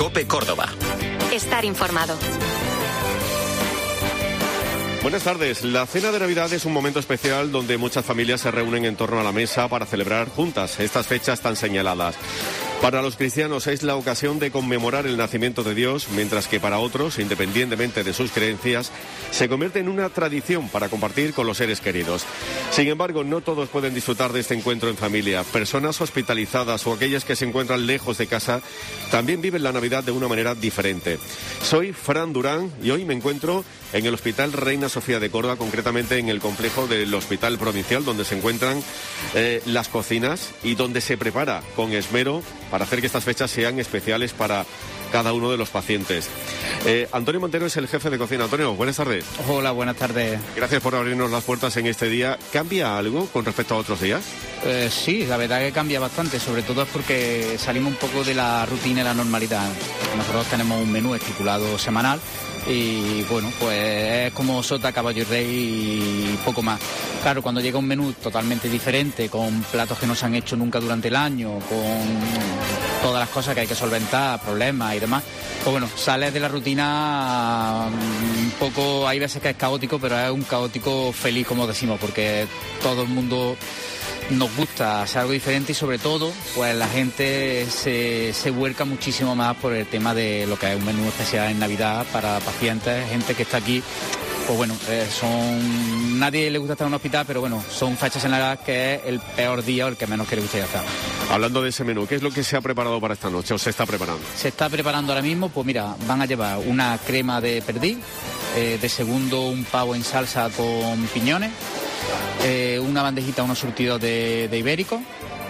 COPE Córdoba. Estar informado. Buenas tardes. La cena de Navidad es un momento especial donde muchas familias se reúnen en torno a la mesa para celebrar juntas estas fechas tan señaladas. Para los cristianos es la ocasión de conmemorar el nacimiento de Dios, mientras que para otros, independientemente de sus creencias, se convierte en una tradición para compartir con los seres queridos. Sin embargo, no todos pueden disfrutar de este encuentro en familia. Personas hospitalizadas o aquellas que se encuentran lejos de casa también viven la Navidad de una manera diferente. Soy Fran Durán y hoy me encuentro en el Hospital Reina Sofía de Córdoba, concretamente en el complejo del Hospital Provincial, donde se encuentran las cocinas y donde se prepara con esmero para hacer que estas fechas sean especiales para cada uno de los pacientes. Antonio Montero es el jefe de cocina. Antonio, buenas tardes. Hola, buenas tardes. Gracias por abrirnos las puertas en este día. ¿Cambia algo con respecto a otros días? Sí, la verdad que cambia bastante, sobre todo es porque salimos un poco de la rutina y la normalidad. Nosotros tenemos un menú estipulado semanal y bueno, pues es como sota, caballo y rey y poco más. Claro, cuando llega un menú totalmente diferente, con platos que no se han hecho nunca durante el año, con todas las cosas que hay que solventar, problemas y demás, pues bueno, sales de la rutina un poco, hay veces que es caótico, pero es un caótico feliz, como decimos, porque todo el mundo nos gusta hacer algo diferente y sobre todo pues la gente se vuelca muchísimo más por el tema de lo que es un menú especial en Navidad para pacientes, gente que está aquí. Pues bueno, nadie le gusta estar en un hospital, pero bueno, son fechas en las que es el peor día o el que menos que le gustaría estar. Hablando de ese menú, ¿qué es lo que se ha preparado para esta noche o se está preparando? Se está preparando ahora mismo, pues mira, van a llevar una crema de perdiz, de segundo un pavo en salsa con piñones, una bandejita, unos surtidos de ibérico.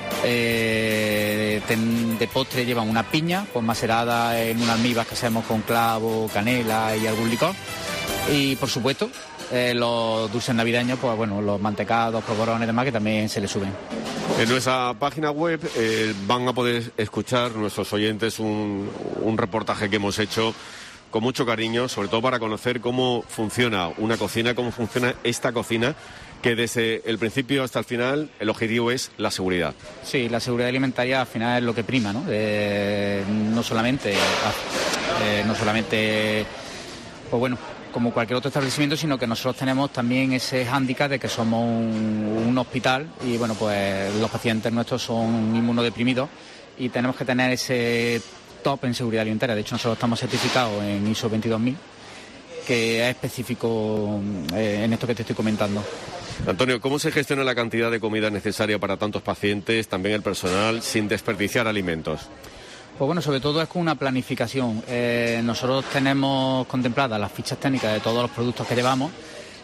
De postre llevan una piña, pues macerada en unas almíbar que hacemos con clavo, canela y algún licor. Y por supuesto, los dulces navideños, pues bueno, los mantecados, polvorones y demás, que también se les suben. En nuestra página web van a poder escuchar nuestros oyentes un reportaje que hemos hecho con mucho cariño, sobre todo para conocer cómo funciona una cocina, cómo funciona esta cocina, que desde el principio hasta el final el objetivo es la seguridad. Sí, la seguridad alimentaria al final es lo que prima, ¿no? No solamente, pues bueno, como cualquier otro establecimiento, sino que nosotros tenemos también ese hándicap de que somos un hospital y bueno, pues los pacientes nuestros son inmunodeprimidos y tenemos que tener ese top en seguridad alimentaria. De hecho, nosotros estamos certificados en ISO 22000, que es específico en esto que te estoy comentando. Antonio, ¿cómo se gestiona la cantidad de comida necesaria para tantos pacientes, también el personal, sin desperdiciar alimentos? Pues bueno, sobre todo es con una planificación. Nosotros tenemos contempladas las fichas técnicas de todos los productos que llevamos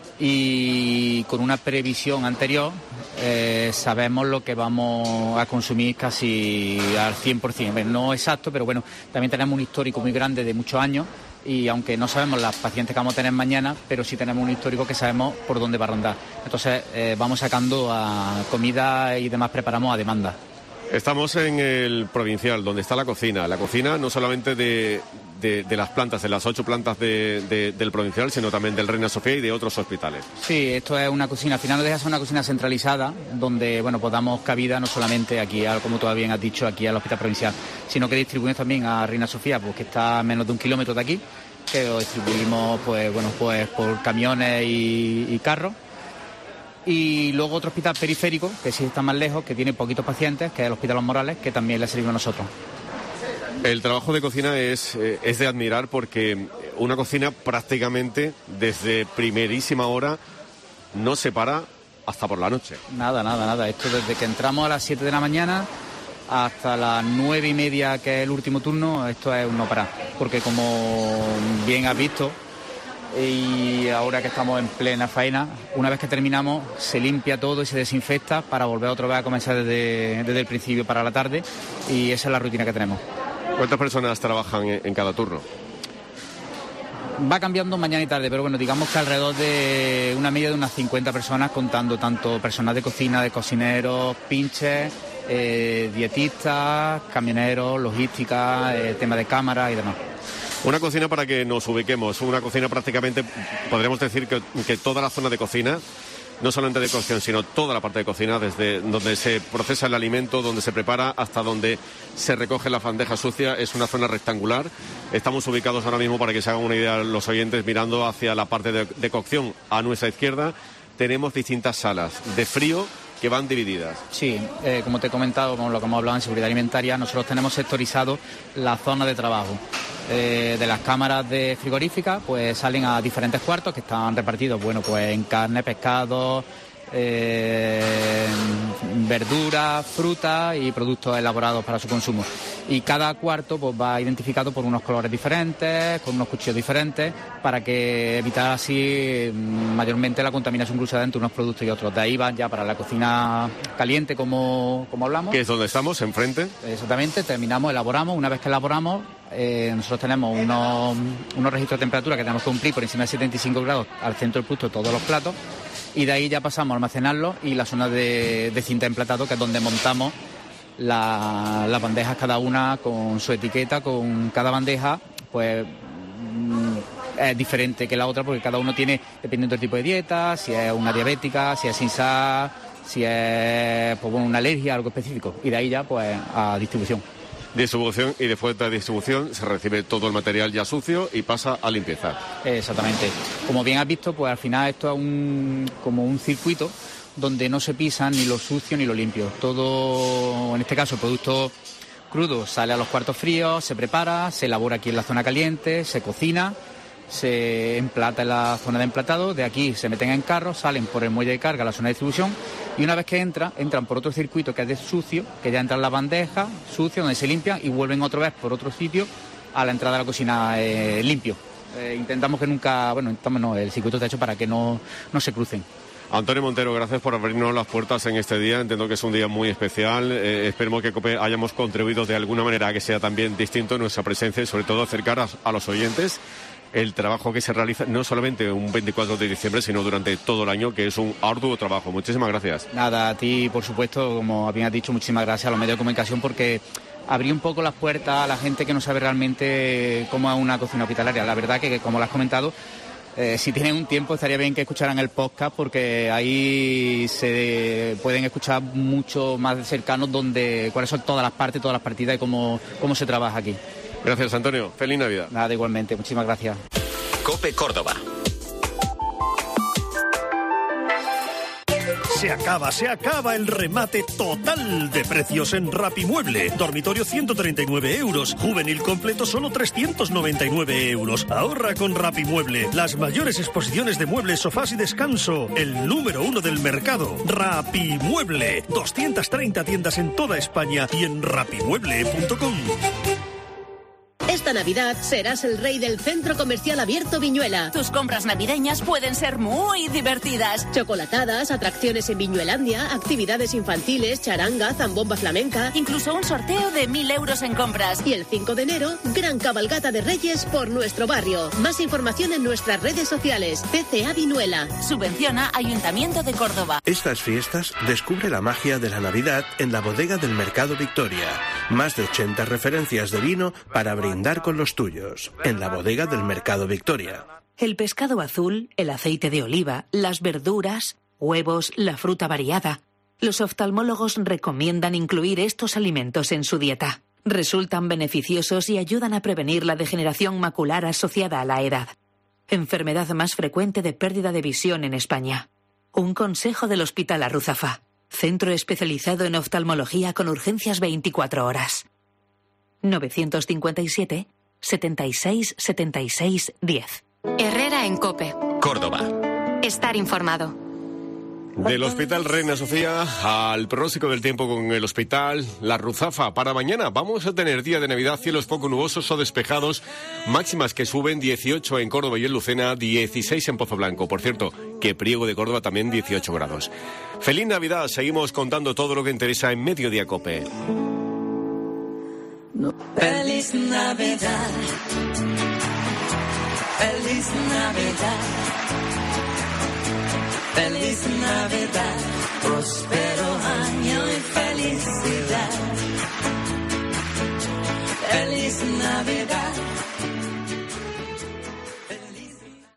y con una previsión anterior sabemos lo que vamos a consumir casi al 100%. No exacto, pero bueno, también tenemos un histórico muy grande de muchos años y aunque no sabemos las pacientes que vamos a tener mañana, pero sí tenemos un histórico que sabemos por dónde va a rondar. Entonces vamos sacando a comida y demás, preparamos a demanda. Estamos en el Provincial, donde está la cocina. La cocina no solamente de las plantas, de las 8 plantas del Provincial, sino también del Reina Sofía y de otros hospitales. Sí, esto es una cocina, al final deja ser una cocina centralizada, donde bueno, pues damos cabida no solamente aquí, como tú bien has dicho, aquí al Hospital Provincial, sino que distribuimos también a Reina Sofía, pues que está a menos de 1 kilómetro de aquí, que lo distribuimos pues por camiones y carros. Y luego otro hospital periférico, que sí está más lejos, que tiene poquitos pacientes, que es el Hospital Los Morales, que también le servimos a nosotros. El trabajo de cocina es de admirar porque una cocina prácticamente desde primerísima hora no se para hasta por la noche. Nada. Esto desde que entramos a las 7 de la mañana hasta las 9:30, que es el último turno, esto es un no parar. Porque como bien has visto, y ahora que estamos en plena faena, una vez que terminamos se limpia todo y se desinfecta para volver otra vez a comenzar desde el principio para la tarde, y esa es la rutina que tenemos. ¿Cuántas personas trabajan en cada turno? Va cambiando mañana y tarde, pero bueno, digamos que alrededor de una media de unas 50 personas, contando tanto personal de cocina, de cocineros, pinches, dietistas, camioneros, logística, tema de cámaras y demás. Una cocina, para que nos ubiquemos, una cocina prácticamente, podríamos decir que toda la zona de cocina no solamente de cocción, sino toda la parte de cocina, desde donde se procesa el alimento, donde se prepara, hasta donde se recoge la bandeja sucia. Es una zona rectangular. Estamos ubicados ahora mismo, para que se hagan una idea los oyentes, mirando hacia la parte de cocción a nuestra izquierda. Tenemos distintas salas de frío que van divididas. Sí, como te he comentado, como lo que hemos hablado en seguridad alimentaria, nosotros tenemos sectorizado la zona de trabajo. De las cámaras de frigoríficas, pues salen a diferentes cuartos que están repartidos, bueno, pues en carne, pescado, verduras, frutas y productos elaborados para su consumo. Y cada cuarto pues va identificado por unos colores diferentes, con unos cuchillos diferentes, para que evitar así mayormente la contaminación cruzada entre unos productos y otros. De ahí van ya para la cocina caliente, como hablamos. Que es donde estamos, enfrente. Exactamente, terminamos, elaboramos. Una vez que elaboramos, nosotros tenemos unos registros de temperatura que tenemos que cumplir por encima de 75 grados al centro del producto, todos los platos. Y de ahí ya pasamos a almacenarlo y la zona de cinta emplatado, que es donde montamos las bandejas, cada una con su etiqueta. Con cada bandeja pues es diferente que la otra, porque cada uno tiene, dependiendo del tipo de dieta, si es una diabética, si es sin sal, si es pues, una alergia, algo específico. Y de ahí ya pues a distribución. Distribución, y después de distribución se recibe todo el material ya sucio y pasa a limpieza. Exactamente. Como bien has visto, pues al final esto es como un circuito donde no se pisan ni lo sucio ni lo limpio. Todo, en este caso, el producto crudo sale a los cuartos fríos, se prepara, se elabora aquí en la zona caliente, se cocina, se emplata en la zona de emplatado. De aquí se meten en carros, salen por el muelle de carga a la zona de distribución, y una vez que entran por otro circuito que es de sucio, que ya entran las bandejas sucias donde se limpian, y vuelven otra vez por otro sitio a la entrada de la cocina limpio. Intentamos que nunca, el circuito está hecho para que no se crucen. Antonio Montero, gracias por abrirnos las puertas en este día. Entiendo que es un día muy especial. Esperemos que COPE hayamos contribuido de alguna manera a que sea también distinto nuestra presencia, y sobre todo acercar a los oyentes el trabajo que se realiza no solamente un 24 de diciembre, sino durante todo el año, que es un arduo trabajo. Muchísimas gracias. Nada, a ti, por supuesto, como bien has dicho, muchísimas gracias a los medios de comunicación, porque abrí un poco las puertas a la gente que no sabe realmente cómo es una cocina hospitalaria. La verdad que como lo has comentado, si tienen un tiempo estaría bien que escucharan el podcast, porque ahí se pueden escuchar mucho más cercanos cuáles son todas las partes, todas las partidas y cómo se trabaja aquí. Gracias, Antonio. Feliz Navidad. Nada, igualmente. Muchísimas gracias. COPE Córdoba. Se acaba el remate total de precios en Rapimueble. Dormitorio 139 euros. Juvenil completo solo 399 euros. Ahorra con Rapimueble. Las mayores exposiciones de muebles, sofás y descanso. El número 1 del mercado. Rapimueble. 230 tiendas en toda España y en rapimueble.com. Esta Navidad serás el rey del Centro Comercial Abierto Viñuela. Tus compras navideñas pueden ser muy divertidas. Chocolatadas, atracciones en Viñuelandia, actividades infantiles, charanga, zambomba flamenca. Incluso un sorteo de 1.000 euros en compras. Y el 5 de enero, gran cabalgata de Reyes por nuestro barrio. Más información en nuestras redes sociales. CCA Viñuela. Subvenciona Ayuntamiento de Córdoba. Estas fiestas descubre la magia de la Navidad en la bodega del Mercado Victoria. Más de 80 referencias de vino para brindar con los tuyos, en la bodega del Mercado Victoria. El pescado azul, el aceite de oliva, las verduras, huevos, la fruta variada. Los oftalmólogos recomiendan incluir estos alimentos en su dieta. Resultan beneficiosos y ayudan a prevenir la degeneración macular asociada a la edad, enfermedad más frecuente de pérdida de visión en España. Un consejo del Hospital Arruzafa, centro especializado en oftalmología con urgencias 24 horas. 957 76 76 10. Herrera en COPE. Córdoba. Estar informado. Del Hospital Reina Sofía al pronóstico del tiempo con el Hospital La Ruzafa. Para mañana vamos a tener día de Navidad, cielos poco nubosos o despejados, máximas que suben 18 en Córdoba y en Lucena, 16 en Pozoblanco. Por cierto, que Priego de Córdoba también 18 grados. Feliz Navidad, seguimos contando todo lo que interesa en Mediodía COPE. Feliz Navidad, feliz Navidad, feliz Navidad, próspero año y felicidad. Feliz Navidad.